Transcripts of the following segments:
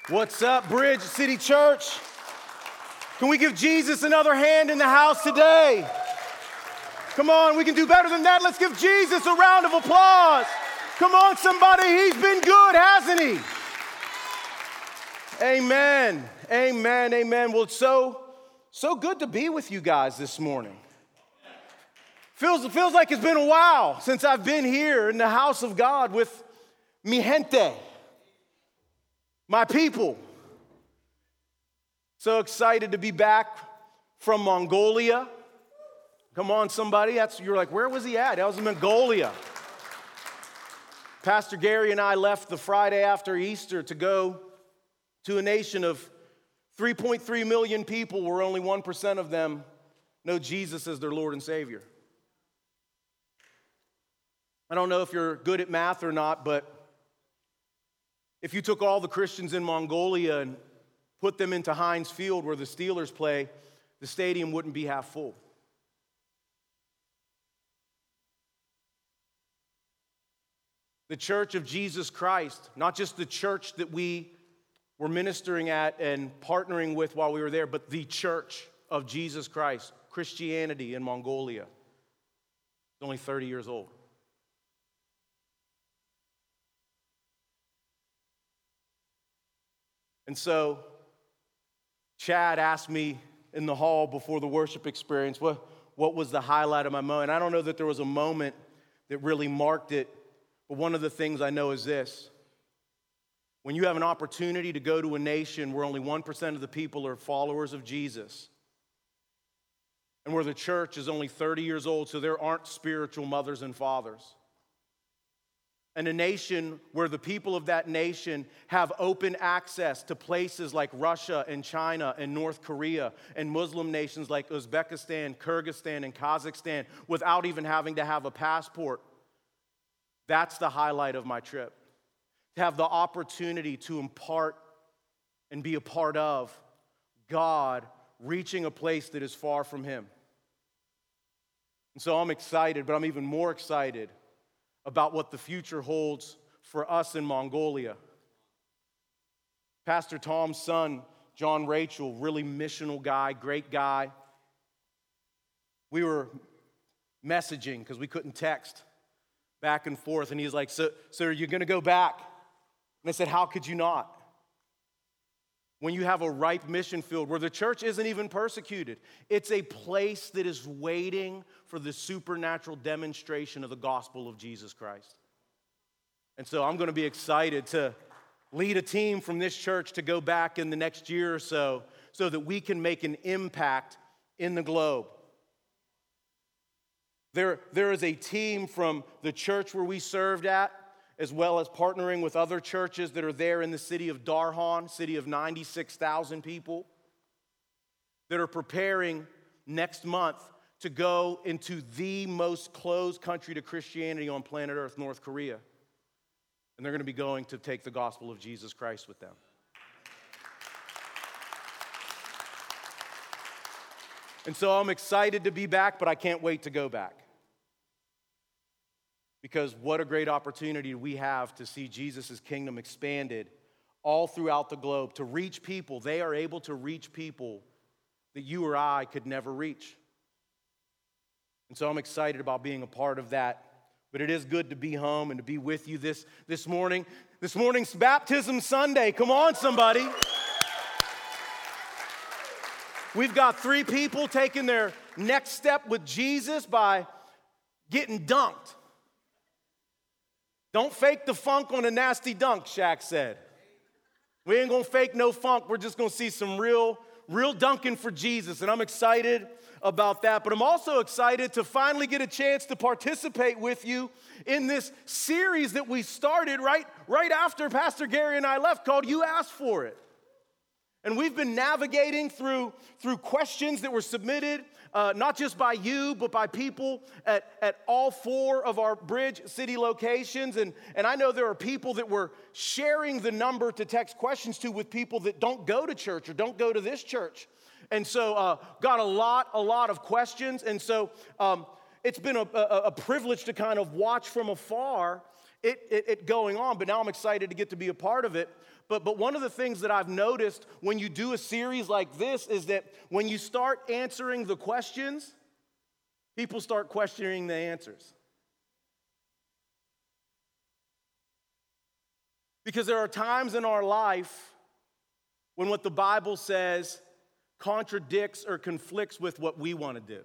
What's up, Bridge City Church? Can we give Jesus another hand in the house today? Come on, we can do better than that. Let's give Jesus a round of applause. Come on, somebody, he's been good, hasn't he? Amen, amen, amen. Well, it's so good to be with you guys this morning. Feels like it's been a while since I've been here in the house of God with mi gente, my people. So excited to be back from Mongolia. Come on, somebody. You're like, where was he at? I was in Mongolia. Pastor Gary and I left the Friday after Easter to go to a nation of 3.3 million people where only 1% of them know Jesus as their Lord and Savior. I don't know if you're good at math or not, but if you took all the Christians in Mongolia and put them into Heinz Field where the Steelers play, the stadium wouldn't be half full. The Church of Jesus Christ, not just the church that we were ministering at and partnering with while we were there, but the Church of Jesus Christ, Christianity in Mongolia, is only 30 years old. And so, Chad asked me in the hall before the worship experience, what was the highlight of my moment? I don't know that there was a moment that really marked it, but one of the things I know is this. When you have an opportunity to go to a nation where only 1% of the people are followers of Jesus, and where the church is only 30 years old, so there aren't spiritual mothers and fathers, and a nation where the people of that nation have open access to places like Russia and China and North Korea and Muslim nations like Uzbekistan, Kyrgyzstan, and Kazakhstan without even having to have a passport. That's the highlight of my trip. To have the opportunity to impart and be a part of God reaching a place that is far from Him. And so I'm excited, but I'm even more excited about what the future holds for us in Mongolia. Pastor Tom's son, John Rachel, really missional guy, great guy. We were messaging because we couldn't text back and forth, and he's like, so are you going to go back? And I said, how could you not? When you have a ripe mission field where the church isn't even persecuted, it's a place that is waiting for the supernatural demonstration of the gospel of Jesus Christ. And so I'm going to be excited to lead a team from this church to go back in the next year or so that we can make an impact in the globe. There is a team from the church where we served at, as well as partnering with other churches that are there in the city of Darhan, city of 96,000 people, that are preparing next month to go into the most closed country to Christianity on planet Earth, North Korea. And they're going to be going to take the gospel of Jesus Christ with them. And so I'm excited to be back, but I can't wait to go back. Because what a great opportunity we have to see Jesus' kingdom expanded all throughout the globe, to reach people. They are able to reach people that you or I could never reach. And so I'm excited about being a part of that. But it is good to be home and to be with you this morning. This morning's Baptism Sunday. Come on, somebody. We've got 3 people taking their next step with Jesus by getting dunked. Don't fake the funk on a nasty dunk, Shaq said. We ain't gonna fake no funk. We're just gonna see some real dunking for Jesus. And I'm excited about that. But I'm also excited to finally get a chance to participate with you in this series that we started right after Pastor Gary and I left, called You Asked For It. And we've been navigating through questions that were submitted, not just by you, but by people at all 4 of our Bridge City locations. And I know there are people that were sharing the number to text questions to with people that don't go to church or don't go to this church. And so got a lot of questions. And so it's been a privilege to kind of watch from afar it going on, but now I'm excited to get to be a part of it. But one of the things that I've noticed when you do a series like this is that when you start answering the questions, people start questioning the answers. Because there are times in our life when what the Bible says contradicts or conflicts with what we want to do.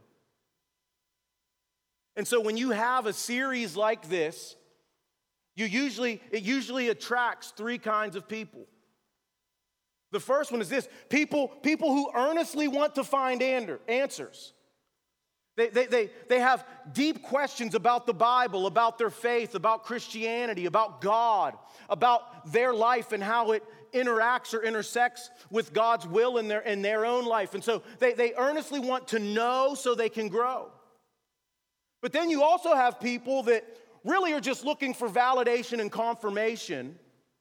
And so when you have a series like this, it usually attracts three kinds of people. The first one is this: people who earnestly want to find answers. They have deep questions about the Bible, about their faith, about Christianity, about God, about their life and how it interacts or intersects with God's will in their own life. And so they earnestly want to know so they can grow. But then you also have people that really are just looking for validation and confirmation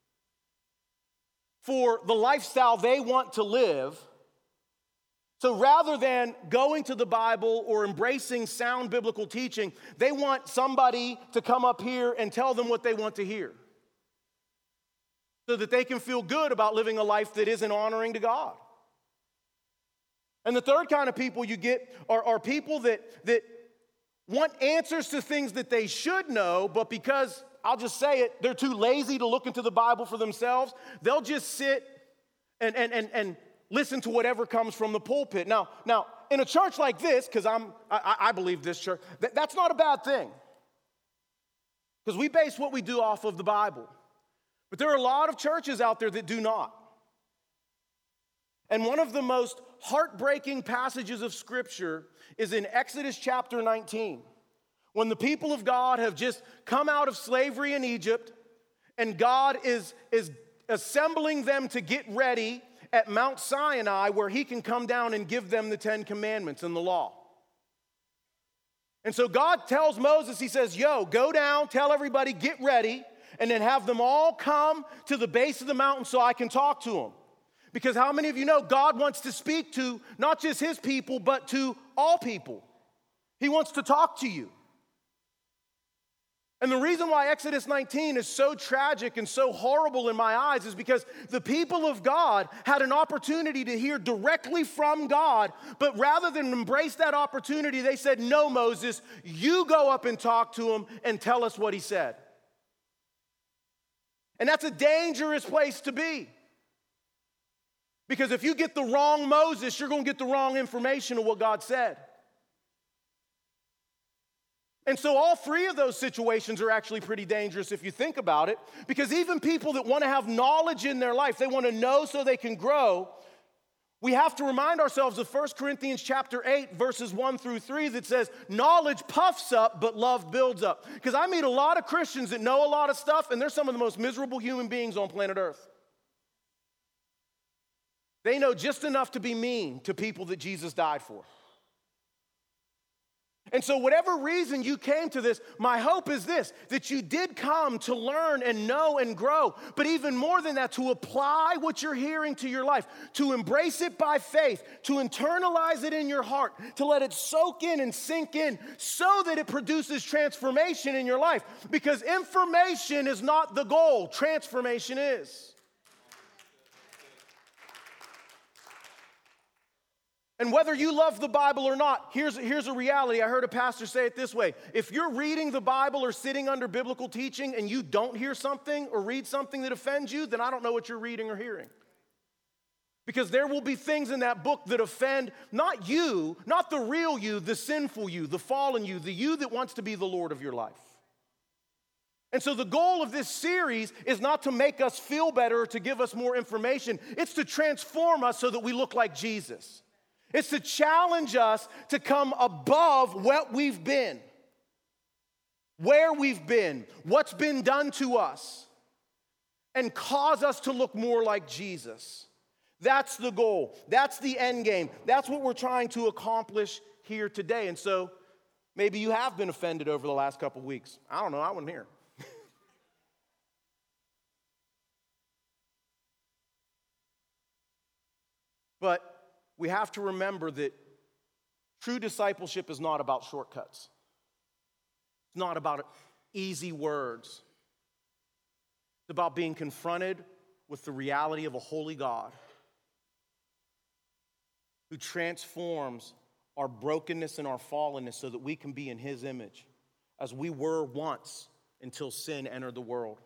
for the lifestyle they want to live. So rather than going to the Bible or embracing sound biblical teaching, they want somebody to come up here and tell them what they want to hear, so that they can feel good about living a life that isn't honoring to God. And the third kind of people you get are people that want answers to things that they should know, but because, I'll just say it, they're too lazy to look into the Bible for themselves, they'll just sit and listen to whatever comes from the pulpit. Now, in a church like this, because I believe this church, that's not a bad thing. Because we base what we do off of the Bible. But there are a lot of churches out there that do not. And one of the most heartbreaking passages of Scripture is in Exodus chapter 19, when the people of God have just come out of slavery in Egypt, and God is assembling them to get ready at Mount Sinai, where he can come down and give them the 10 Commandments and the law. And so God tells Moses, he says, go down, tell everybody, get ready, and then have them all come to the base of the mountain so I can talk to them. Because how many of you know God wants to speak to not just his people, but to all people? He wants to talk to you. And the reason why Exodus 19 is so tragic and so horrible in my eyes is because the people of God had an opportunity to hear directly from God, but rather than embrace that opportunity, they said, "No, Moses, you go up and talk to him and tell us what he said." And that's a dangerous place to be. Because if you get the wrong Moses, you're going to get the wrong information of what God said. And so all three of those situations are actually pretty dangerous if you think about it. Because even people that want to have knowledge in their life, they want to know so they can grow, we have to remind ourselves of 1 Corinthians chapter 8, verses 1 through 3 that says, knowledge puffs up, but love builds up. Because I meet a lot of Christians that know a lot of stuff, and they're some of the most miserable human beings on planet Earth. They know just enough to be mean to people that Jesus died for. And so whatever reason you came to this, my hope is this, that you did come to learn and know and grow, but even more than that, to apply what you're hearing to your life, to embrace it by faith, to internalize it in your heart, to let it soak in and sink in so that it produces transformation in your life. Because information is not the goal, transformation is. And whether you love the Bible or not, here's a reality. I heard a pastor say it this way. If you're reading the Bible or sitting under biblical teaching and you don't hear something or read something that offends you, then I don't know what you're reading or hearing. Because there will be things in that book that offend not you, not the real you, the sinful you, the fallen you, the you that wants to be the Lord of your life. And so the goal of this series is not to make us feel better or to give us more information. It's to transform us so that we look like Jesus. It's to challenge us to come above what we've been, where we've been, what's been done to us, and cause us to look more like Jesus. That's the goal. That's the end game. That's what we're trying to accomplish here today. And so maybe you have been offended over the last couple weeks. I don't know. I wasn't here. But we have to remember that true discipleship is not about shortcuts. It's not about easy words. It's about being confronted with the reality of a holy God who transforms our brokenness and our fallenness so that we can be in his image, as we were once until sin entered the world.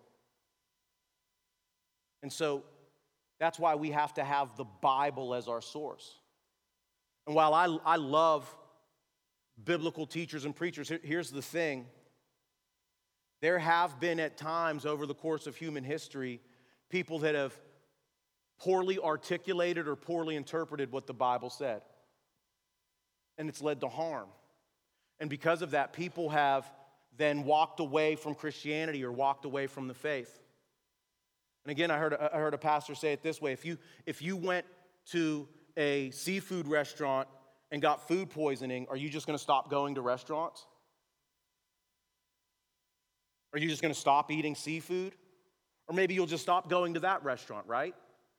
And so that's why we have to have the Bible as our source. And while I love biblical teachers and preachers, here's the thing. There have been at times over the course of human history people that have poorly articulated or poorly interpreted what the Bible said. And it's led to harm. And because of that, people have then walked away from Christianity or walked away from the faith. And again, I heard a pastor say it this way. If you went to a seafood restaurant and got food poisoning, are you just going to stop going to restaurants? Are you just going to stop eating seafood? Or maybe you'll just stop going to that restaurant, right?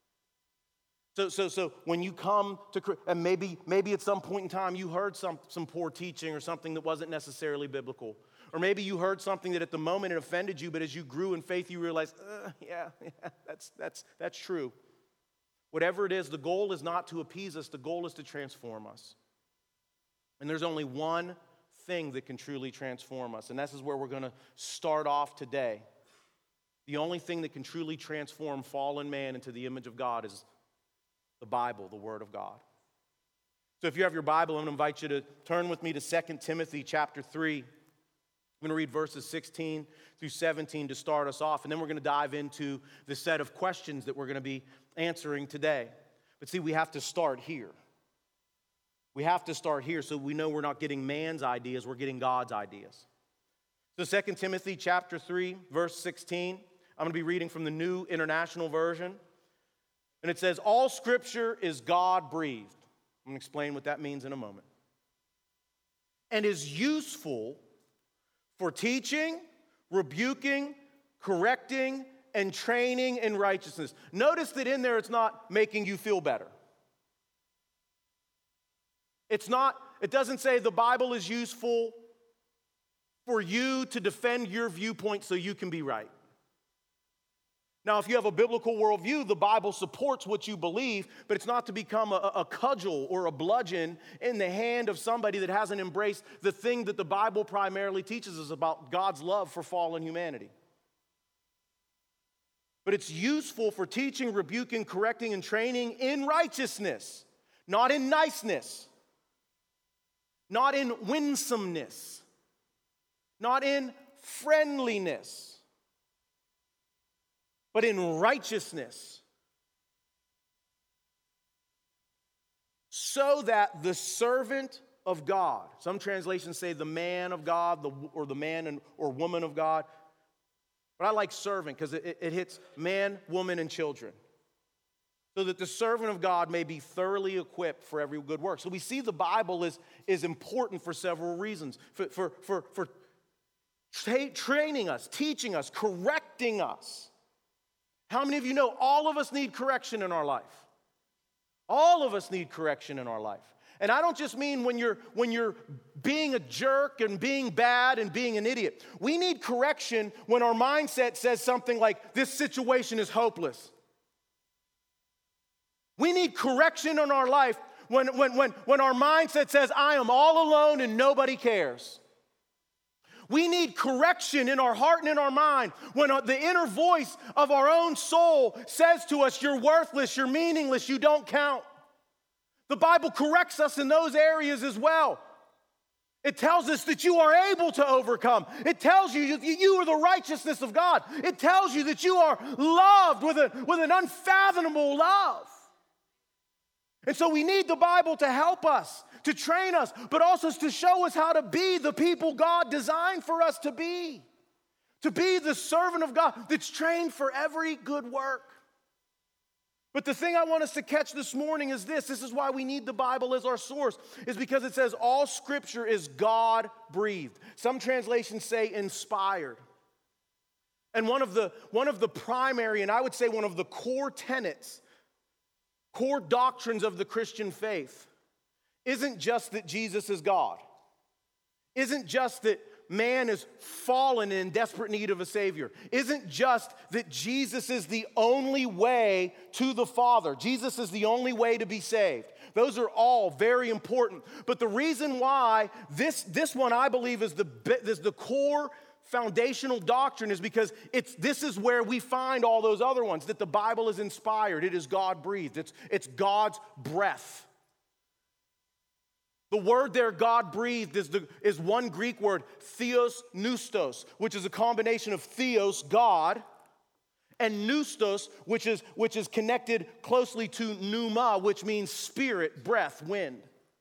So when you come to, and maybe at some point in time you heard some poor teaching or something that wasn't necessarily biblical. Or maybe you heard something that at the moment it offended you, but as you grew in faith you realized, yeah, that's true. Whatever it is, the goal is not to appease us, the goal is to transform us. And there's only one thing that can truly transform us, and this is where we're going to start off today. The only thing that can truly transform fallen man into the image of God is the Bible, the Word of God. So if you have your Bible, I'm going to invite you to turn with me to 2 Timothy chapter 3. I'm going to read verses 16 through 17 to start us off, and then we're going to dive into the set of questions that we're going to be answering today. But see, we have to start here. We have to start here so we know we're not getting man's ideas, we're getting God's ideas. So 2 Timothy chapter 3, verse 16, I'm going to be reading from the New International Version. And it says, all Scripture is God-breathed. I'm going to explain what that means in a moment. And is useful for teaching, rebuking, correcting, and training in righteousness. Notice that in there it's not making you feel better. It doesn't say the Bible is useful for you to defend your viewpoint so you can be right. Now, if you have a biblical worldview, the Bible supports what you believe, but it's not to become a cudgel or a bludgeon in the hand of somebody that hasn't embraced the thing that the Bible primarily teaches us about God's love for fallen humanity. But it's useful for teaching, rebuking, correcting, and training in righteousness, not in niceness, not in winsomeness, not in friendliness, but in righteousness, so that the servant of God, some translations say the man of God, or the man or woman of God, but I like servant because it hits man, woman, and children, so that the servant of God may be thoroughly equipped for every good work. So we see the Bible is important for several reasons, for training us, teaching us, correcting us. How many of you know all of us need correction in our life? All of us need correction in our life. And I don't just mean when you're being a jerk and being bad and being an idiot. We need correction when our mindset says something like, this situation is hopeless. We need correction in our life when our mindset says, I am all alone and nobody cares. We need correction in our heart and in our mind when the inner voice of our own soul says to us, you're worthless, you're meaningless, you don't count. The Bible corrects us in those areas as well. It tells us that you are able to overcome. It tells you that you are the righteousness of God. It tells you that you are loved with an unfathomable love. And so we need the Bible to help us, to train us, but also to show us how to be the people God designed for us to be the servant of God that's trained for every good work. But the thing I want us to catch this morning is this is why we need the Bible as our source, is because it says all Scripture is God-breathed. Some translations say inspired. And one of the primary, and I would say one of the core tenets, core doctrines of the Christian faith isn't just that Jesus is God. Isn't just that man is fallen and in desperate need of a Savior isn't just that Jesus is the only way to the Father. Jesus is the only way to be saved. Those are all very important. But the reason why this one I believe is the core foundational doctrine is because this is where we find all those other ones, that the Bible is inspired. It is God-breathed. It's God's breath. The word there, God-breathed, is one Greek word, theos neustos, which is a combination of theos, God, and neustos, which is connected closely to pneuma, which means spirit, breath, wind.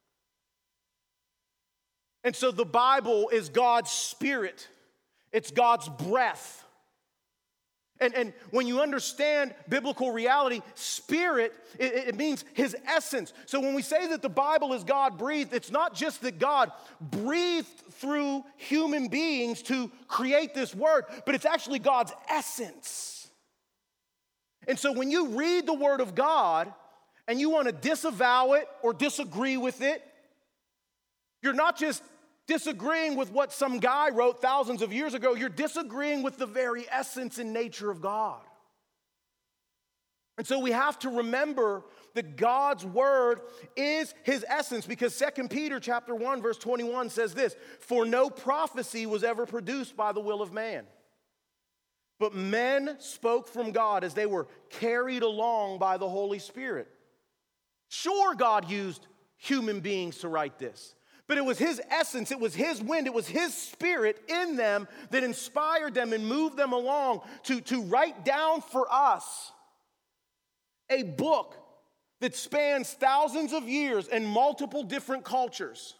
And so the Bible is God's spirit. It's God's breath. And when you understand biblical reality, spirit, it means his essence. So when we say that the Bible is God-breathed, it's not just that God breathed through human beings to create this word, but it's actually God's essence. And so when you read the word of God and you want to disavow it or disagree with it, you're not just disagreeing with what some guy wrote thousands of years ago. You're disagreeing with the very essence and nature of God. And so we have to remember that God's word is his essence, because 2 Peter chapter 1 verse 21 says this, "For no prophecy was ever produced by the will of man, but men spoke from God as they were carried along by the Holy Spirit." Sure, God used human beings to write this, but it was his essence, it was his wind, it was his spirit in them that inspired them and moved them along to write down for us a book that spans thousands of years and multiple different cultures.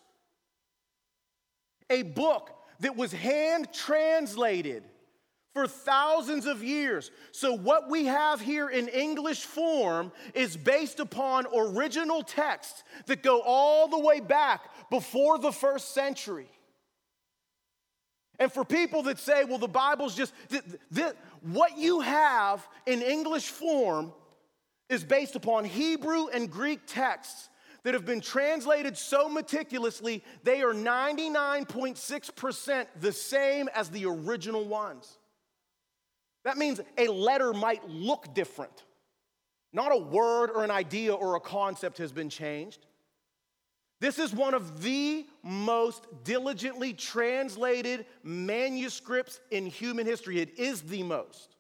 A book that was hand translated for thousands of years. So what we have here in English form is based upon original texts that go all the way back before the first century. And for people that say, well, the Bible's just, what you have in English form is based upon Hebrew and Greek texts that have been translated so meticulously, they are 99.6% the same as the original ones. That means a letter might look different. Not a word or an idea or a concept has been changed. This is one of the most diligently translated manuscripts in human history. It is the most.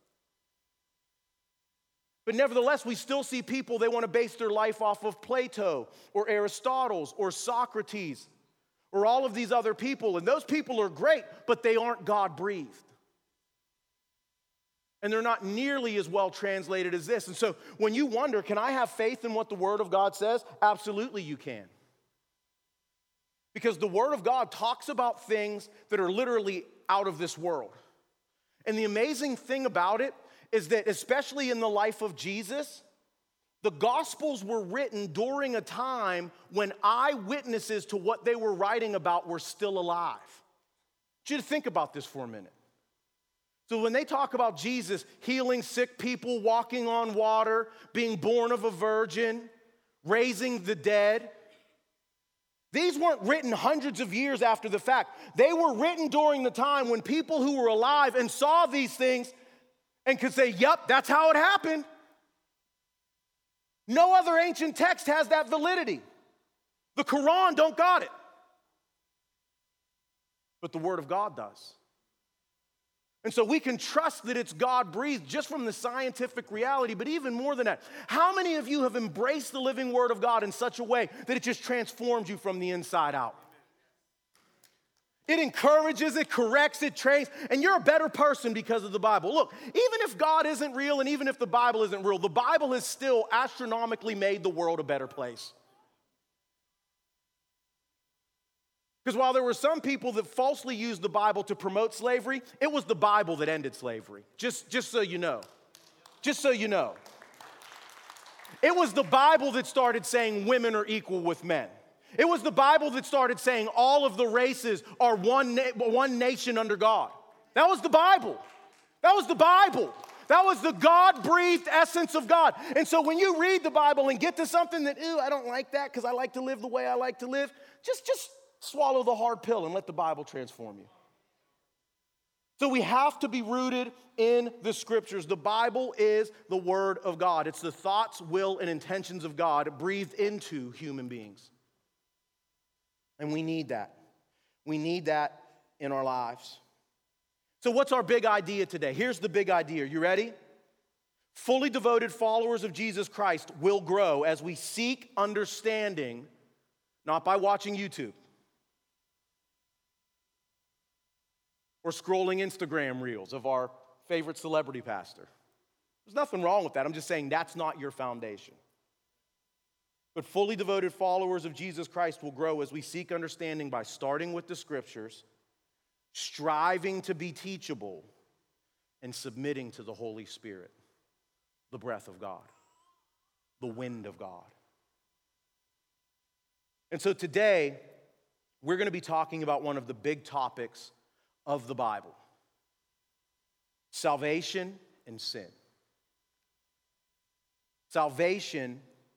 But nevertheless, we still see people, they want to base their life off of Plato or Aristotle or Socrates or all of these other people. And those people are great, but they aren't God-breathed. And they're not nearly as well translated as this. And so when you wonder, can I have faith in what the Word of God says? Absolutely you can. Because the Word of God talks about things that are literally out of this world. And the amazing thing about it is that, especially in the life of Jesus, the Gospels were written during a time when eyewitnesses to what they were writing about were still alive. I want you to think about this for a minute. So when they talk about Jesus healing sick people, walking on water, being born of a virgin, raising the dead, these weren't written hundreds of years after the fact. They were written during the time when people who were alive and saw these things and could say, yep, that's how it happened. No other ancient text has that validity. The Quran don't got it. But the Word of God does. And so we can trust that it's God-breathed just from the scientific reality, but even more than that, how many of you have embraced the living Word of God in such a way that it just transforms you from the inside out? It encourages, it corrects, it trains, and you're a better person because of the Bible. Look, even if God isn't real and even if the Bible isn't real, the Bible has still astronomically made the world a better place. Because while there were some people that falsely used the Bible to promote slavery, it was the Bible that ended slavery. Just so you know. Just so you know. It was the Bible that started saying women are equal with men. It was the Bible that started saying all of the races are one nation under God. That was the Bible. That was the Bible. That was the God-breathed essence of God. And so when you read the Bible and get to something that, I don't like that because I like to live the way I like to live, just swallow the hard pill and let the Bible transform you. So we have to be rooted in the scriptures. The Bible is the word of God. It's the thoughts, will, and intentions of God breathed into human beings. And we need that. We need that in our lives. So what's our big idea today? Here's the big idea. You ready? Fully devoted followers of Jesus Christ will grow as we seek understanding, not by watching YouTube or scrolling Instagram reels of our favorite celebrity pastor. There's nothing wrong with that. I'm just saying that's not your foundation. But fully devoted followers of Jesus Christ will grow as we seek understanding by starting with the scriptures, striving to be teachable, and submitting to the Holy Spirit, the breath of God, the wind of God. And so today, we're going to be talking about one of the big topics of the Bible: salvation and sin. Salvation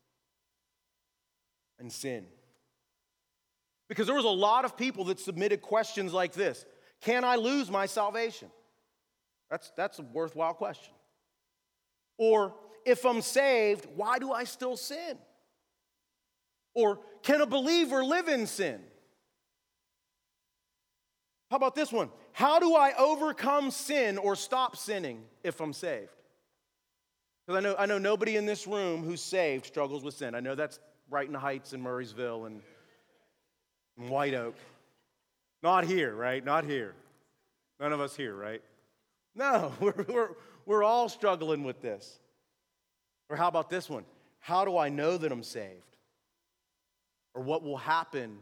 and sin. Because there was a lot of people that submitted questions like this: can I lose my salvation? That's a worthwhile question. Or, if I'm saved, why do I still sin? Or, can a believer live in sin? How about this one? How do I overcome sin or stop sinning if I'm saved? Because I know nobody in this room who's saved struggles with sin. I know that's Brighton Heights and Murraysville and White Oak. Not here, right? Not here. None of us here, right? No, we're all struggling with this. Or how about this one? How do I know that I'm saved? Or what will happen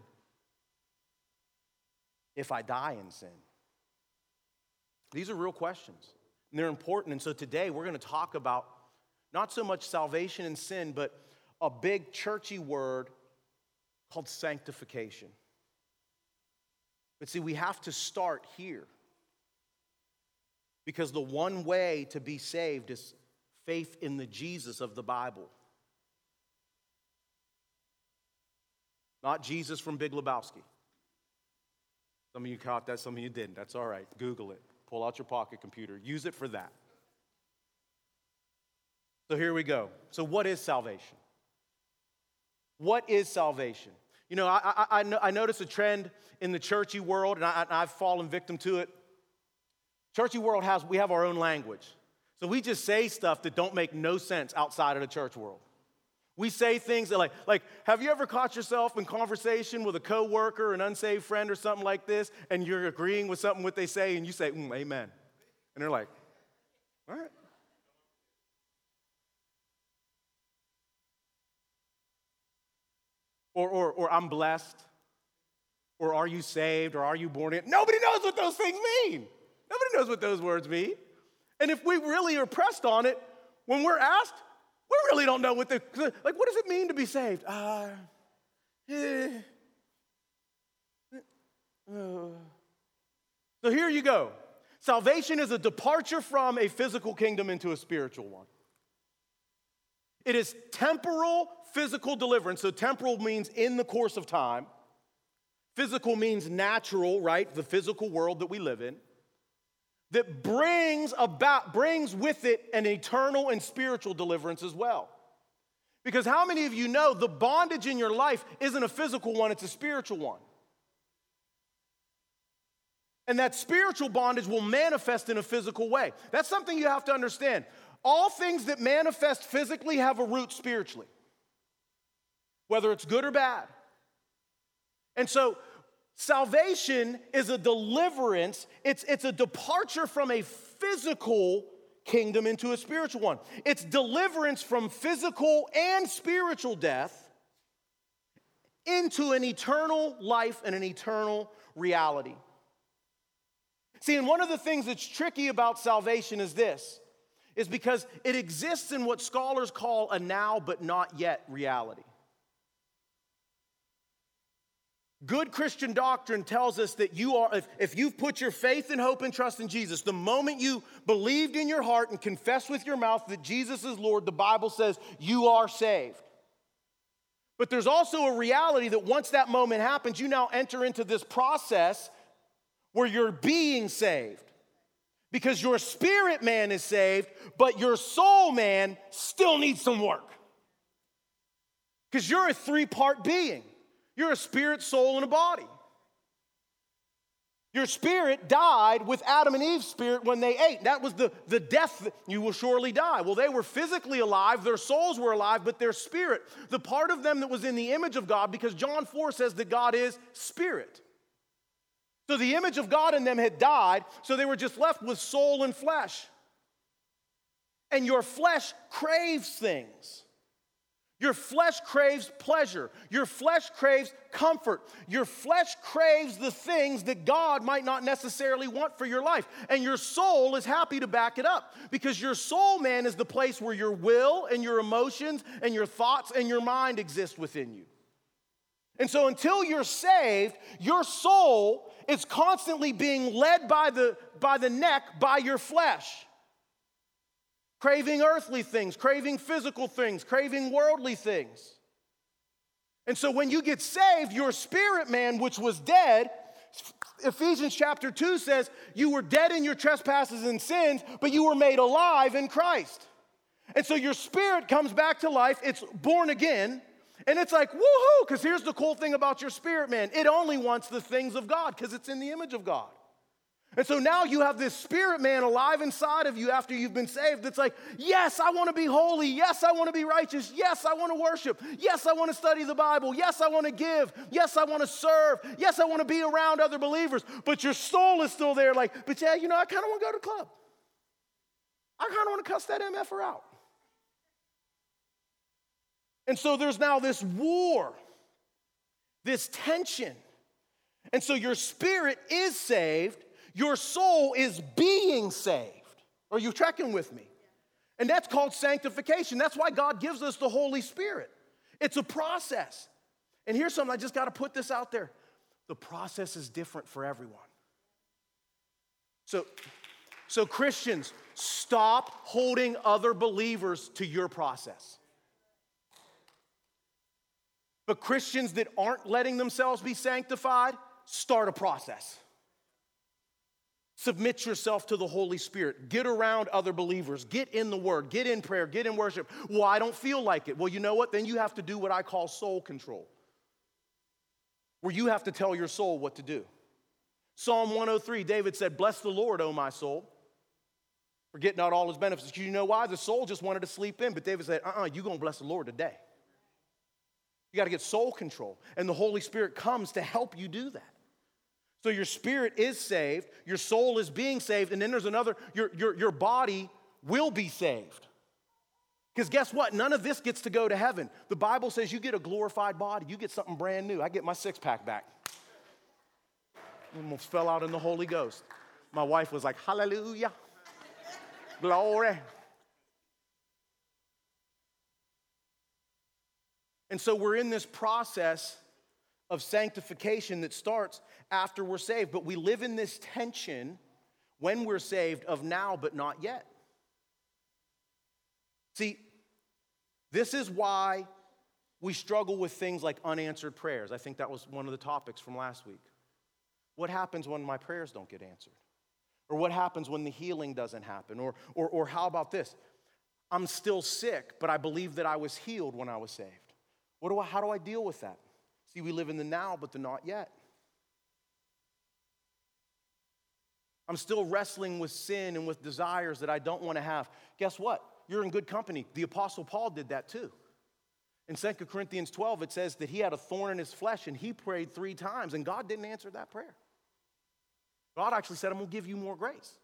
if I die in sin? These are real questions, and they're important. And so today we're going to talk about not so much salvation and sin, but a big churchy word called sanctification. But see, we have to start here, because the one way to be saved is faith in the Jesus of the Bible. Not Jesus from Big Lebowski. Some of you caught that, some of you didn't. That's all right. Google it. Pull out your pocket computer. Use it for that. So here we go. So what is salvation? What is salvation? You know, I notice a trend in the churchy world, and I've fallen victim to it. Churchy world we have our own language. So we just say stuff that don't make no sense outside of the church world. We say things that like, have you ever caught yourself in conversation with a coworker, an unsaved friend or something like this, and you're agreeing with something what they say, and you say, amen. And they're like, all right. Or I'm blessed, or are you saved, or are you born again? Nobody knows what those things mean. Nobody knows what those words mean. And if we really are pressed on it, when we're asked, we really don't know what what does it mean to be saved? So here you go. Salvation is a departure from a physical kingdom into a spiritual one. It is temporal physical deliverance. So temporal means in the course of time. Physical means natural, right? The physical world that we live in. That brings with it an eternal and spiritual deliverance as well. Because how many of you know the bondage in your life isn't a physical one, it's a spiritual one? And that spiritual bondage will manifest in a physical way. That's something you have to understand. All things that manifest physically have a root spiritually, whether it's good or bad. And so salvation is a deliverance. It's a departure from a physical kingdom into a spiritual one. It's deliverance from physical and spiritual death into an eternal life and an eternal reality. See, and one of the things that's tricky about salvation is this, is because it exists in what scholars call a now but not yet reality. Good Christian doctrine tells us that if you've put your faith and hope and trust in Jesus, the moment you believed in your heart and confessed with your mouth that Jesus is Lord, the Bible says you are saved. But there's also a reality that once that moment happens, you now enter into this process where you're being saved. Because your spirit man is saved, but your soul man still needs some work. Because you're a three-part being. You're a spirit, soul, and a body. Your spirit died with Adam and Eve's spirit when they ate. That was the death that you will surely die. Well, they were physically alive, their souls were alive, but their spirit, the part of them that was in the image of God, because John 4 says that God is spirit. So the image of God in them had died, so they were just left with soul and flesh. And your flesh craves things. Your flesh craves pleasure. Your flesh craves comfort. Your flesh craves the things that God might not necessarily want for your life. And your soul is happy to back it up, because your soul, man, is the place where your will and your emotions and your thoughts and your mind exist within you. And so until you're saved, your soul is constantly being led by the neck by your flesh. Craving earthly things, craving physical things, craving worldly things. And so when you get saved, your spirit man, which was dead, Ephesians chapter 2 says, you were dead in your trespasses and sins, but you were made alive in Christ. And so your spirit comes back to life, it's born again, and it's like, woohoo, because here's the cool thing about your spirit man. It only wants the things of God because it's in the image of God. And so now you have this spirit man alive inside of you after you've been saved. It's like, yes, I want to be holy. Yes, I want to be righteous. Yes, I want to worship. Yes, I want to study the Bible. Yes, I want to give. Yes, I want to serve. Yes, I want to be around other believers. But your soul is still there like, but yeah, I kind of want to go to the club. I kind of want to cuss that MFer out. And so there's now this war, this tension. And so your spirit is saved. Your soul is being saved. Are you tracking with me? And that's called sanctification. That's why God gives us the Holy Spirit. It's a process. And here's something, I just got to put this out there. The process is different for everyone. So Christians, stop holding other believers to your process. But Christians that aren't letting themselves be sanctified, start a process. Submit yourself to the Holy Spirit. Get around other believers. Get in the Word. Get in prayer. Get in worship. Well, I don't feel like it. Well, you know what? Then you have to do what I call soul control, where you have to tell your soul what to do. Psalm 103, David said, bless the Lord, O my soul. Forget not all his benefits. You know why? The soul just wanted to sleep in. But David said, you're going to bless the Lord today. You got to get soul control. And the Holy Spirit comes to help you do that. So your spirit is saved, your soul is being saved, and then there's another, your body will be saved. Because guess what? None of this gets to go to heaven. The Bible says you get a glorified body. You get something brand new. I get my six-pack back. Almost fell out in the Holy Ghost. My wife was like, hallelujah, glory. And so we're in this process of sanctification that starts after we're saved. But we live in this tension when we're saved of now but not yet. See, this is why we struggle with things like unanswered prayers. I think that was one of the topics from last week. What happens when my prayers don't get answered? Or what happens when the healing doesn't happen? Or how about this? I'm still sick, but I believe that I was healed when I was saved. How do I deal with that? See, we live in the now, but the not yet. I'm still wrestling with sin and with desires that I don't want to have. Guess what? You're in good company. The Apostle Paul did that too. In 2 Corinthians 12, it says that he had a thorn in his flesh and he prayed 3 times and God didn't answer that prayer. God actually said, I'm going to give you more grace.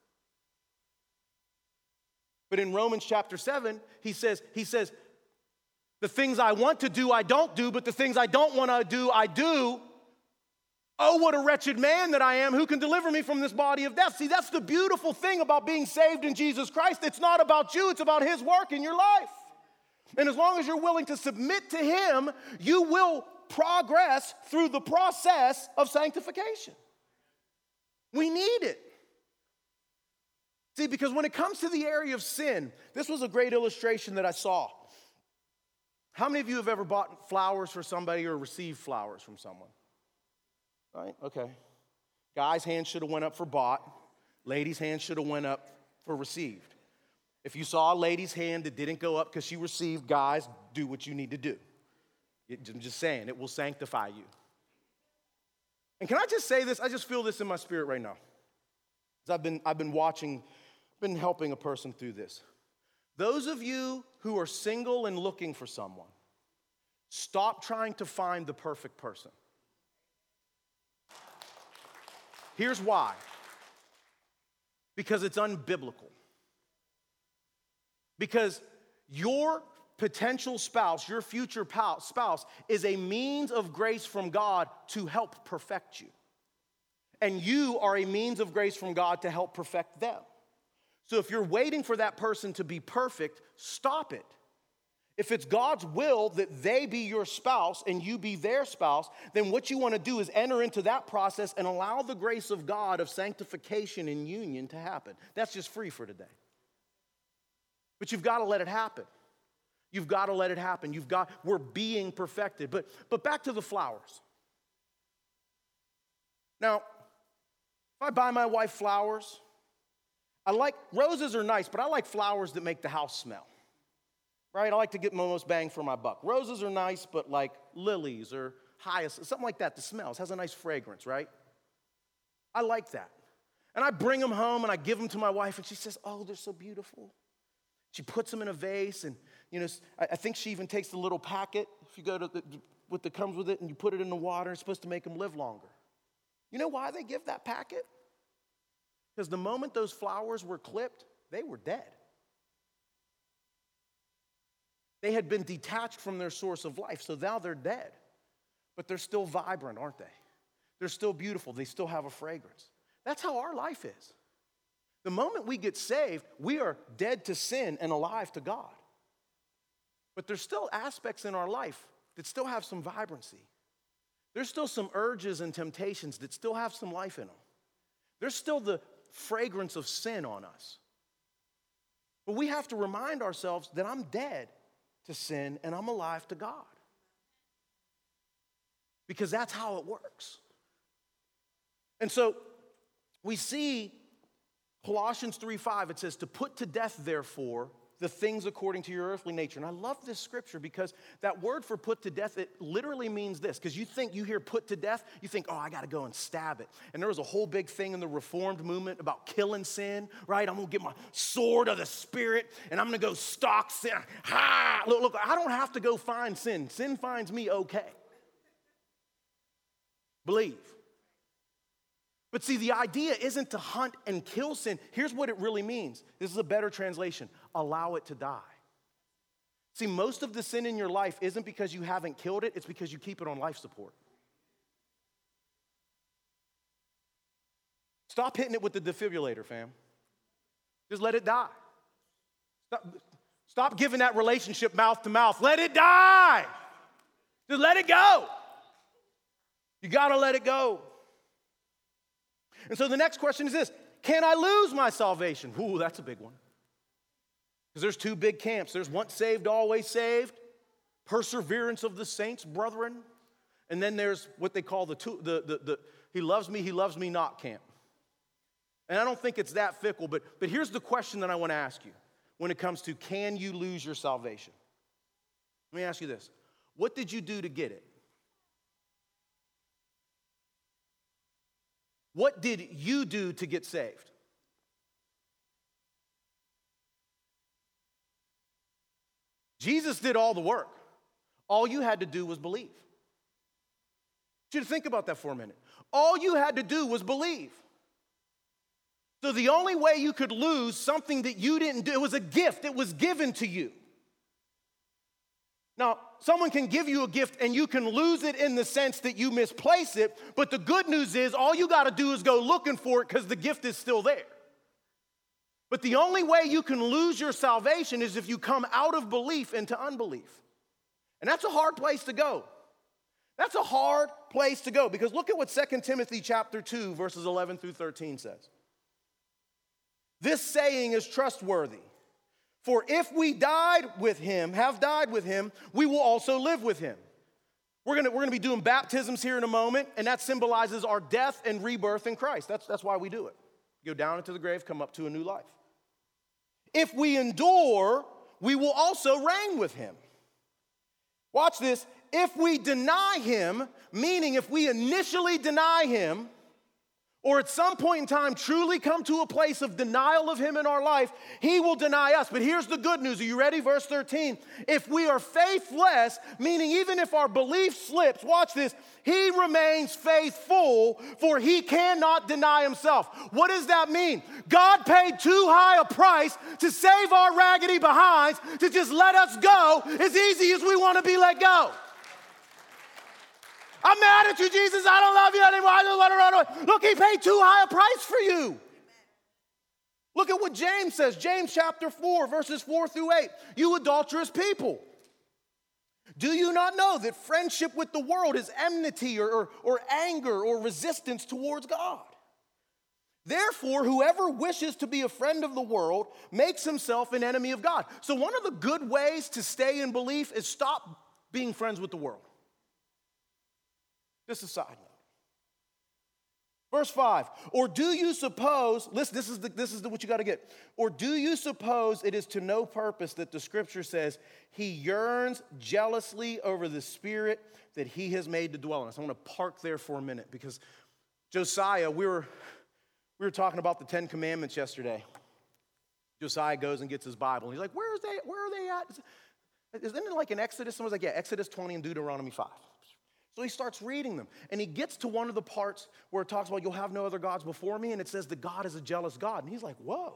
But in Romans chapter 7, he says, the things I want to do, I don't do, but the things I don't want to do, I do. Oh, what a wretched man that I am. Who can deliver me from this body of death? See, that's the beautiful thing about being saved in Jesus Christ. It's not about you. It's about his work in your life. And as long as you're willing to submit to him, you will progress through the process of sanctification. We need it. See, because when it comes to the area of sin, this was a great illustration that I saw. How many of you have ever bought flowers for somebody or received flowers from someone? Right? Okay. Guy's hand should have went up for bought. Ladies' hand should have went up for received. If you saw a lady's hand that didn't go up because she received, guys, do what you need to do. I'm just saying, it will sanctify you. And can I just say this? I just feel this in my spirit right now. Because I've been watching, been helping a person through this. Those of you who are single and looking for someone, stop trying to find the perfect person. Here's why. Because it's unbiblical. Because your potential spouse, your future spouse, is a means of grace from God to help perfect you. And you are a means of grace from God to help perfect them. So if you're waiting for that person to be perfect, stop it. If it's God's will that they be your spouse and you be their spouse, then what you want to do is enter into that process and allow the grace of God of sanctification and union to happen. That's just free for today. But you've got to let it happen. You've got to let it happen. We're being perfected. But back to the flowers. Now, if I buy my wife flowers, roses are nice, but I like flowers that make the house smell. Right? I like to get most bang for my buck. Roses are nice, but like lilies or hyacinths, something like that smells, has a nice fragrance, right? I like that. And I bring them home and I give them to my wife and she says, oh, they're so beautiful. She puts them in a vase and, I think she even takes the little packet, if you go to what that comes with it and you put it in the water, it's supposed to make them live longer. You know why they give that packet? Because the moment those flowers were clipped, they were dead. They had been detached from their source of life, so now they're dead. But they're still vibrant, aren't they? They're still beautiful. They still have a fragrance. That's how our life is. The moment we get saved, we are dead to sin and alive to God. But there's still aspects in our life that still have some vibrancy. There's still some urges and temptations that still have some life in them. There's still the fragrance of sin on us. But we have to remind ourselves that I'm dead to sin and I'm alive to God. Because that's how it works. And so we see Colossians 3:5, it says, to put to death, therefore, the things according to your earthly nature. And I love this scripture because that word for put to death, it literally means this. Because you hear put to death, you think, oh, I got to go and stab it. And there was a whole big thing in the Reformed movement about killing sin, right? I'm going to get my sword of the Spirit and I'm going to go stalk sin. Ha! Look, I don't have to go find sin. Sin finds me okay. Believe. But see, the idea isn't to hunt and kill sin. Here's what it really means. This is a better translation. Allow it to die. See, most of the sin in your life isn't because you haven't killed it. It's because you keep it on life support. Stop hitting it with the defibrillator, fam. Just let it die. Stop giving that relationship mouth to mouth. Let it die. Just let it go. You got to let it go. And so the next question is this: can I lose my salvation? Ooh, that's a big one. Because there's two big camps. There's once saved, always saved, perseverance of the saints, brethren. And then there's what they call the he loves me not camp. And I don't think it's that fickle, but here's the question that I want to ask you when it comes to can you lose your salvation? Let me ask you this. What did you do to get it? What did you do to get saved? Jesus did all the work. All you had to do was believe. I want you to think about that for a minute. All you had to do was believe. So the only way you could lose something that you didn't do, it was a gift. It was given to you. Now, someone can give you a gift and you can lose it in the sense that you misplace it, but the good news is all you got to do is go looking for it because the gift is still there. But the only way you can lose your salvation is if you come out of belief into unbelief. And that's a hard place to go. That's a hard place to go because look at what 2 Timothy chapter 2, verses 11 through 13 says. This saying is trustworthy. For if we have died with him, we will also live with him. We're gonna be doing baptisms here in a moment, and that symbolizes our death and rebirth in Christ. That's why we do it. Go down into the grave, come up to a new life. If we endure, we will also reign with him. Watch this. If we deny him, meaning if we initially deny him, or at some point in time truly come to a place of denial of him in our life, he will deny us. But here's the good news. Are you ready? Verse 13. If we are faithless, meaning even if our belief slips, watch this, he remains faithful, for he cannot deny himself. What does that mean? God paid too high a price to save our raggedy behinds, to just let us go as easy as we want to be let go. I'm mad at you, Jesus. I don't love you anymore. I just want to run away. Look, he paid too high a price for you. Look at what James says. James chapter 4, verses 4 through 8. You adulterous people. Do you not know that friendship with the world is enmity or anger or resistance towards God? Therefore, whoever wishes to be a friend of the world makes himself an enemy of God. So one of the good ways to stay in belief is stop being friends with the world. Just a side note. Verse 5, or do you suppose, listen, this is what you got to get. Or do you suppose it is to no purpose that the scripture says he yearns jealously over the spirit that he has made to dwell in us? I want to park there for a minute because Josiah, we were talking about the 10 Commandments yesterday. Josiah goes and gets his Bible and he's like, where are they at? Isn't it like in Exodus? Someone's like, yeah, Exodus 20 and Deuteronomy 5. So he starts reading them, and he gets to one of the parts where it talks about you'll have no other gods before me, and it says that God is a jealous God. And he's like, whoa.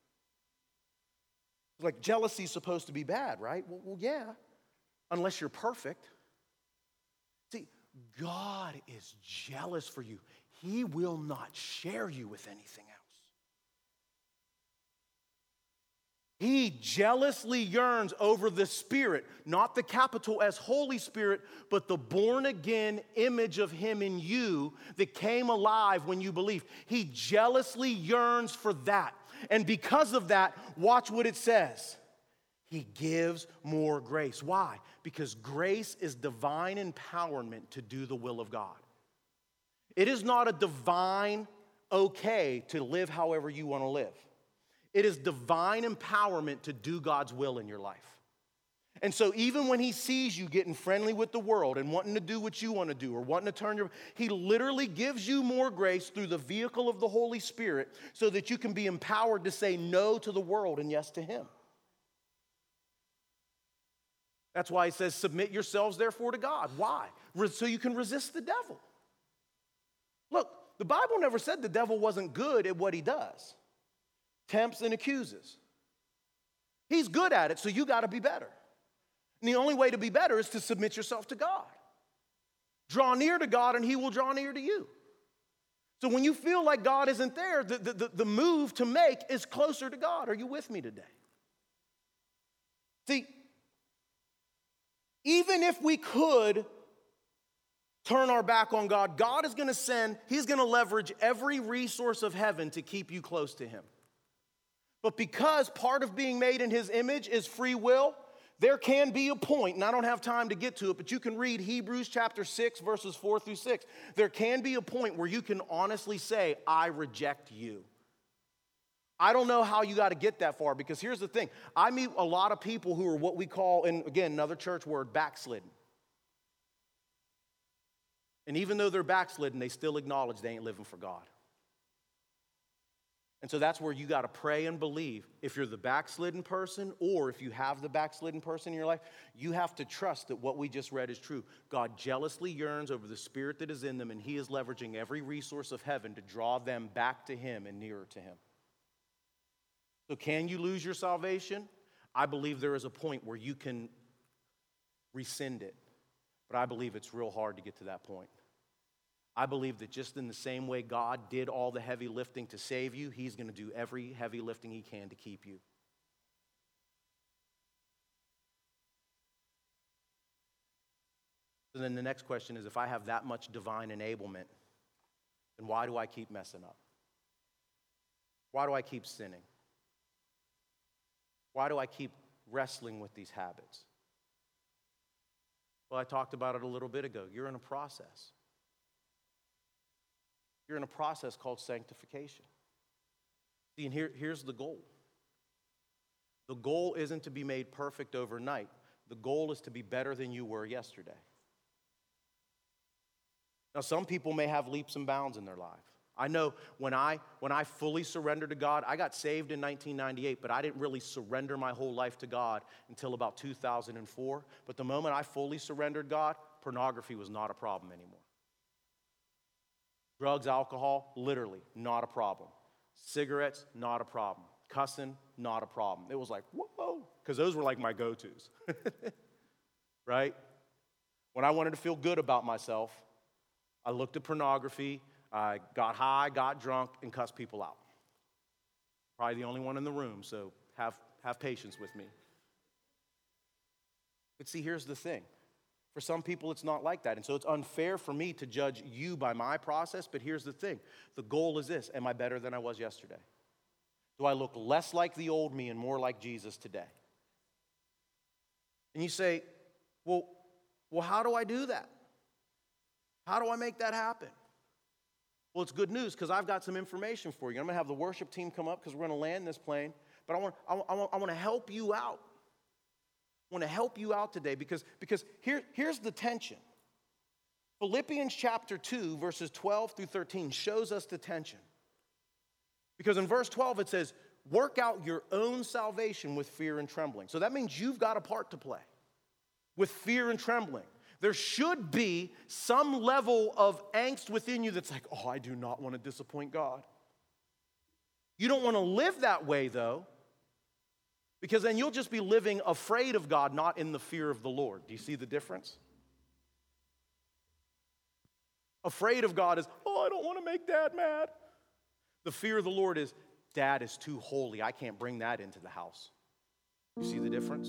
It's like jealousy is supposed to be bad, right? Well, yeah, unless you're perfect. See, God is jealous for you. He will not share you with anything else. He jealously yearns over the Spirit, not the capital S Holy Spirit, but the born-again image of him in you that came alive when you believe. He jealously yearns for that. And because of that, watch what it says. He gives more grace. Why? Because grace is divine empowerment to do the will of God. It is not a divine okay to live however you want to live. It is divine empowerment to do God's will in your life. And so even when he sees you getting friendly with the world and wanting to do what you want to do or wanting to turn he literally gives you more grace through the vehicle of the Holy Spirit so that you can be empowered to say no to the world and yes to him. That's why he says, submit yourselves therefore to God. Why? So you can resist the devil. Look, the Bible never said the devil wasn't good at what he does. Tempts and accuses. He's good at it, so you got to be better. And the only way to be better is to submit yourself to God. Draw near to God and he will draw near to you. So when you feel like God isn't there, the move to make is closer to God. Are you with me today? See, even if we could turn our back on God, God is going to he's going to leverage every resource of heaven to keep you close to him. But because part of being made in his image is free will, there can be a point, and I don't have time to get to it, but you can read Hebrews chapter 6, verses 4 through 6. There can be a point where you can honestly say, I reject you. I don't know how you got to get that far, because here's the thing. I meet a lot of people who are what we call, and again, another church word, backslidden. And even though they're backslidden, they still acknowledge they ain't living for God. And so that's where you got to pray and believe. If you're the backslidden person, or if you have the backslidden person in your life, you have to trust that what we just read is true. God jealously yearns over the spirit that is in them, and he is leveraging every resource of heaven to draw them back to him and nearer to him. So can you lose your salvation? I believe there is a point where you can rescind it, but I believe it's real hard to get to that point. I believe that just in the same way God did all the heavy lifting to save you, he's going to do every heavy lifting he can to keep you. So then the next question is, if I have that much divine enablement, then why do I keep messing up? Why do I keep sinning? Why do I keep wrestling with these habits? Well, I talked about it a little bit ago. You're in a process. You're in a process called sanctification. See, and here's the goal. The goal isn't to be made perfect overnight. The goal is to be better than you were yesterday. Now, some people may have leaps and bounds in their life. I know when I fully surrendered to God, I got saved in 1998, but I didn't really surrender my whole life to God until about 2004. But the moment I fully surrendered God, pornography was not a problem anymore. Drugs, alcohol, literally not a problem. Cigarettes, not a problem. Cussing, not a problem. It was like, whoa, because those were like my go-tos, right? When I wanted to feel good about myself, I looked at pornography, I got high, got drunk, and cussed people out. Probably the only one in the room, so have patience with me. But see, here's the thing. For some people, it's not like that. And so it's unfair for me to judge you by my process, but here's the thing. The goal is this: am I better than I was yesterday? Do I look less like the old me and more like Jesus today? And you say, well, how do I do that? How do I make that happen? Well, it's good news because I've got some information for you. I'm going to have the worship team come up because we're going to land this plane. But I want to help you out. I want to help you out today because here's the tension. Philippians chapter 2, verses 12 through 13 shows us the tension. Because in verse 12 it says, work out your own salvation with fear and trembling. So that means you've got a part to play with fear and trembling. There should be some level of angst within you that's like, oh, I do not want to disappoint God. You don't want to live that way, though, because then you'll just be living afraid of God, not in the fear of the Lord. Do you see the difference? Afraid of God is, oh, I don't want to make Dad mad. The fear of the Lord is, Dad is too holy. I can't bring that into the house. You see the difference?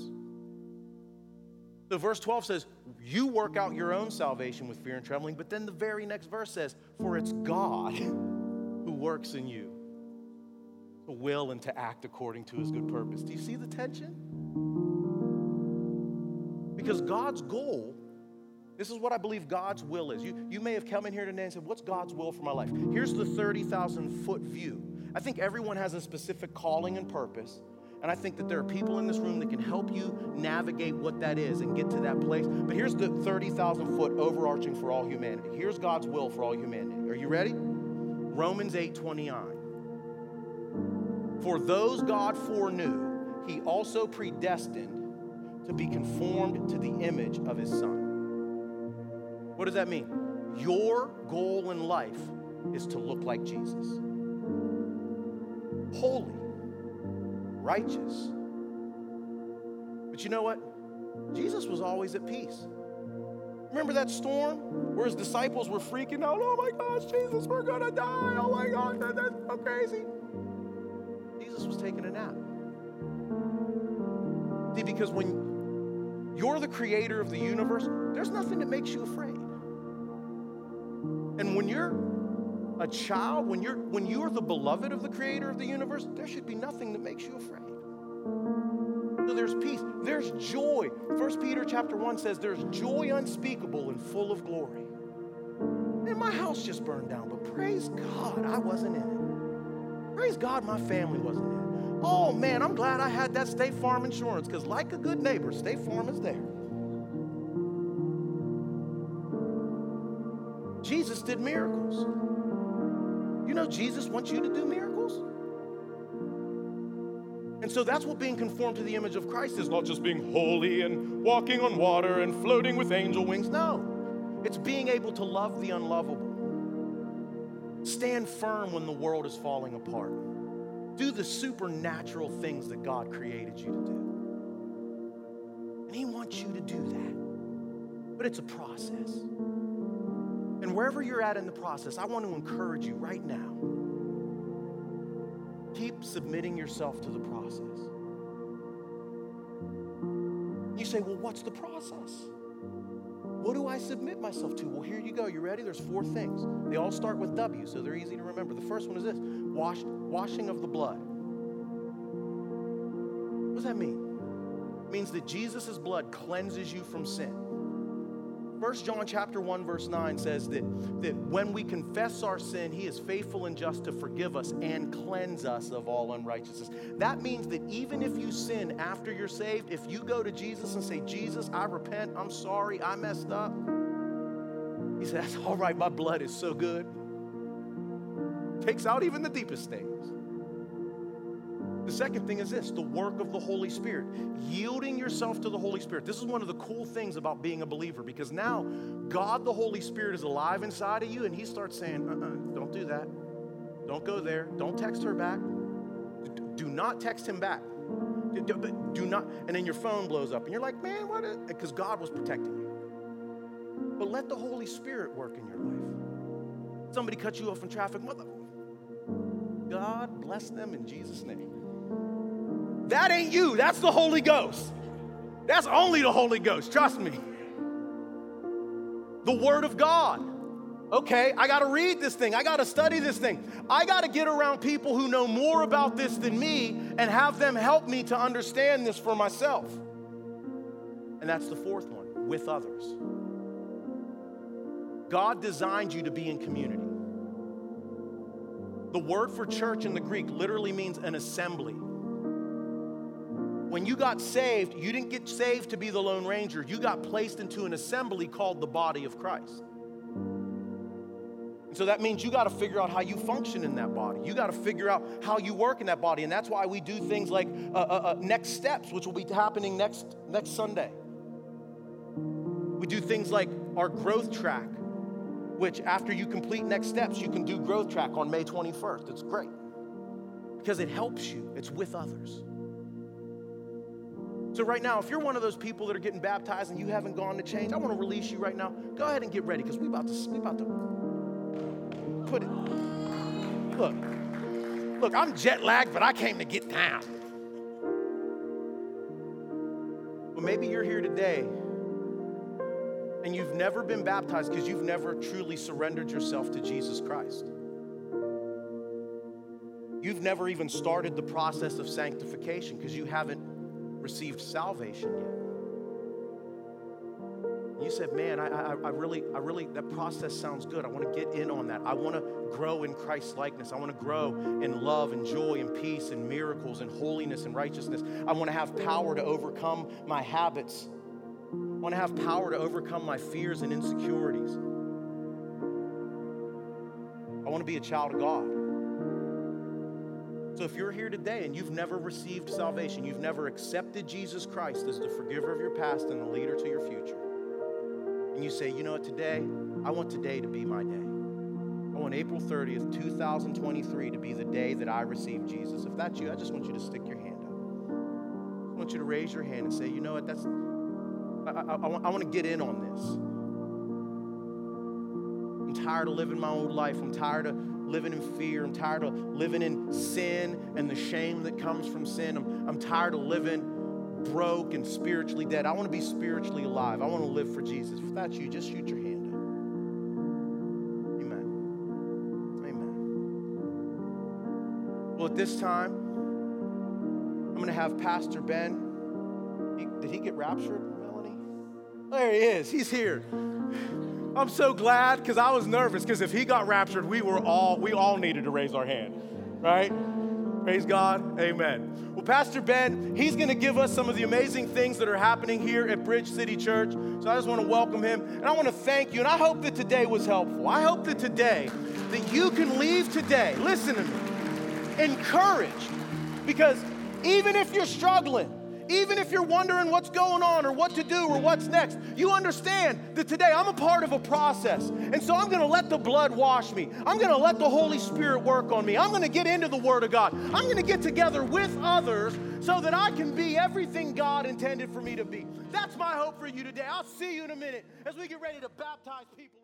So verse 12 says, you work out your own salvation with fear and trembling. But then the very next verse says, for it's God who works in you to will and to act according to his good purpose. Do you see the tension? Because God's goal, this is what I believe God's will is. You may have come in here today and said, what's God's will for my life? Here's the 30,000-foot view. I think everyone has a specific calling and purpose. And I think that there are people in this room that can help you navigate what that is and get to that place. But here's the 30,000-foot overarching for all humanity. Here's God's will for all humanity. Are you ready? Romans 8:29. For those God foreknew, he also predestined to be conformed to the image of his Son. What does that mean? Your goal in life is to look like Jesus. Holy, righteous. But you know what? Jesus was always at peace. Remember that storm where his disciples were freaking out? Oh my gosh, Jesus, we're gonna die. Oh my gosh, that's so crazy. Jesus was taking a nap. See, because when you're the creator of the universe, there's nothing that makes you afraid. And when you're a child, when you're the beloved of the creator of the universe, there should be nothing that makes you afraid. So there's peace, there's joy. 1 Peter chapter 1 says there's joy unspeakable and full of glory. And my house just burned down, but praise God, I wasn't in it. Praise God, my family wasn't in it. Oh man, I'm glad I had that State Farm insurance, because like a good neighbor, State Farm is there. Jesus did miracles. You know, Jesus wants you to do miracles. And so that's what being conformed to the image of Christ is. Not just being holy and walking on water and floating with angel wings. No, it's being able to love the unlovable. Stand firm when the world is falling apart. Do the supernatural things that God created you to do. And he wants you to do that. But it's a process. And wherever you're at in the process, I want to encourage you right now. Keep submitting yourself to the process. You say, well, what's the process? What do I submit myself to? Well, here you go. You ready? There's 4 things. They all start with W, so they're easy to remember. The first one is this: washing of the blood. What does that mean? It means that Jesus' blood cleanses you from sin. 1 John chapter 1, verse 9 says that when we confess our sin, he is faithful and just to forgive us and cleanse us of all unrighteousness. That means that even if you sin after you're saved, if you go to Jesus and say, Jesus, I repent, I'm sorry, I messed up. He says, that's all right, my blood is so good. Takes out even the deepest stains. The second thing is this, the work of the Holy Spirit. Yielding yourself to the Holy Spirit. This is one of the cool things about being a believer, because now God, the Holy Spirit, is alive inside of you, and he starts saying, don't do that. Don't go there. Don't text her back. Do not text him back. Do not. And then your phone blows up, and you're like, man, what? Because God was protecting you. But let the Holy Spirit work in your life. Somebody cut you off in traffic. God bless them in Jesus' name. That ain't you. That's the Holy Ghost. That's only the Holy Ghost. Trust me. The Word of God. Okay, I got to read this thing. I got to study this thing. I got to get around people who know more about this than me and have them help me to understand this for myself. And that's the fourth one, with others. God designed you to be in community. The word for church in the Greek literally means an assembly. When you got saved, you didn't get saved to be the Lone Ranger. You got placed into an assembly called the body of Christ. And so that means you got to figure out how you function in that body. You got to figure out how you work in that body. And that's why we do things like Next Steps, which will be happening next Sunday. We do things like our growth track, which after you complete Next Steps, you can do growth track on May 21st. It's great because it helps you. It's with others. So right now, if you're one of those people that are getting baptized and you haven't gone to change, I want to release you right now. Go ahead and get ready, because we about to put it. Look, I'm jet lagged, but I came to get down. But maybe you're here today and you've never been baptized because you've never truly surrendered yourself to Jesus Christ. You've never even started the process of sanctification because you haven't received salvation yet. You said, man, I really, that process sounds good. I want to get in on that. I want to grow in Christ's likeness. I want to grow in love and joy and peace and miracles and holiness and righteousness. I want to have power to overcome my habits. I want to have power to overcome my fears and insecurities. I want to be a child of God. So if you're here today and you've never received salvation, you've never accepted Jesus Christ as the forgiver of your past and the leader to your future, and you say, you know what, today, I want today to be my day. I want April 30th, 2023 to be the day that I receive Jesus. If that's you, I just want you to stick your hand up. I want you to raise your hand and say, you know what, I want to get in on this. I'm tired of living my old life. I'm tired of living in fear. I'm tired of living in sin and the shame that comes from sin. I'm tired of living broke and spiritually dead. I want to be spiritually alive. I want to live for Jesus. If that's you, just shoot your hand up. Amen. Amen. Well, at this time, I'm going to have Pastor Ben. Did he get raptured, Melanie? There he is. He's here. I'm so glad, because I was nervous, because if he got raptured, we all needed to raise our hand, right? Praise God. Amen. Well, Pastor Ben, he's going to give us some of the amazing things that are happening here at Bridge City Church. So I just want to welcome him, and I want to thank you, and I hope that today was helpful. I hope that today, that you can leave today, listen to me, encouraged, because even if you're struggling, even if you're wondering what's going on or what to do or what's next, you understand that today I'm a part of a process. And so I'm going to let the blood wash me. I'm going to let the Holy Spirit work on me. I'm going to get into the Word of God. I'm going to get together with others so that I can be everything God intended for me to be. That's my hope for you today. I'll see you in a minute as we get ready to baptize people.